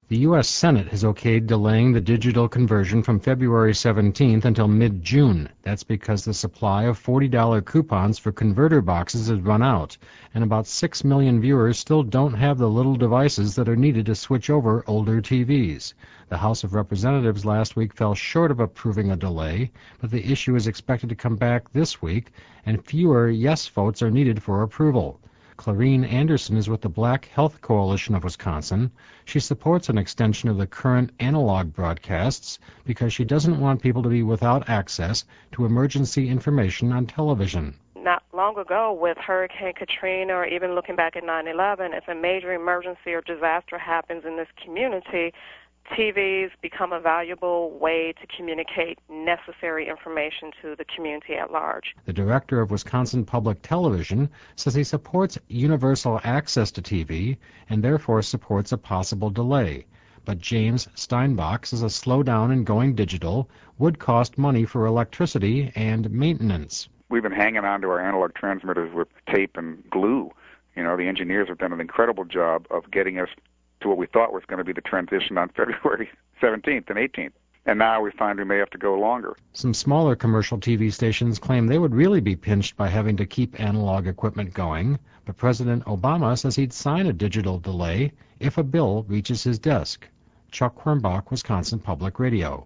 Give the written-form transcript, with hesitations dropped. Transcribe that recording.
The U.S. Senate has okayed delaying the digital conversion from February 17th until mid-June. That's because the supply of $40 coupons for converter boxes has run out, and about 6 million viewers still don't have the little devices that are needed to switch over older TVs. The House of Representatives last week fell short of approving a delay, but the issue is expected to come back this week, and fewer yes votes are needed for approval. Clarine Anderson is with the Black Health Coalition of Wisconsin. She supports an extension of the current analog broadcasts because she doesn't want people to be without access to emergency information on television. Not long ago with Hurricane Katrina, or even looking back at 9/11, if a major emergency or disaster happens in this community, TVs become a valuable way to communicate necessary information to the community at large. The director of Wisconsin Public Television says he supports universal access to TV and therefore supports a possible delay. But James Steinbach says a slowdown in going digital would cost money for electricity and maintenance. We've been hanging on to our analog transmitters with tape and glue. You know, the engineers have done an incredible job of getting us to what we thought was going to be the transition on February 17th and 18th. And now we find we may have to go longer. Some smaller commercial TV stations claim they would really be pinched by having to keep analog equipment going, but President Obama says he'd sign a digital delay if a bill reaches his desk. Chuck Quirmbach, Wisconsin Public Radio.